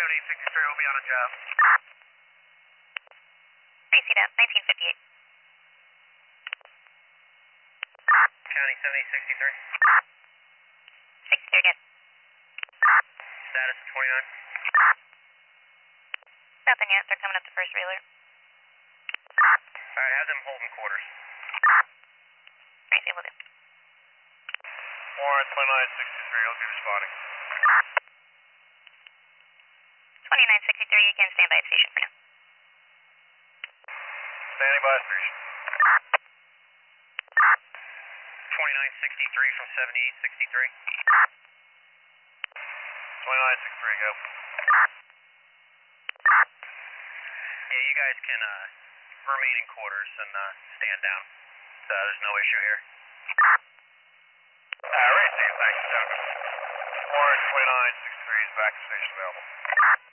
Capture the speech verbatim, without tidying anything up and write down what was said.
seventy-eight sixty-three will be on a job. I see that, nineteen fifty-eight. County seventy-eight sixty-three. sixty-three again. Status twenty-nine. Nothing yet, they're coming up the first railer. Alright, have them holding quarters. Alright, they will do. Warren twenty-nine sixty-three, I'll be responding. twenty-nine sixty-three, you can stand by at station for now. Standing by station. twenty-nine sixty-three from seventy-eight sixty-three. twenty-nine sixty-three, go. Yeah, you guys can uh, remain in quarters and uh, stand down. So there's no issue here. Uh, ready to take a back to Warren twenty-nine sixty-three is back to station available.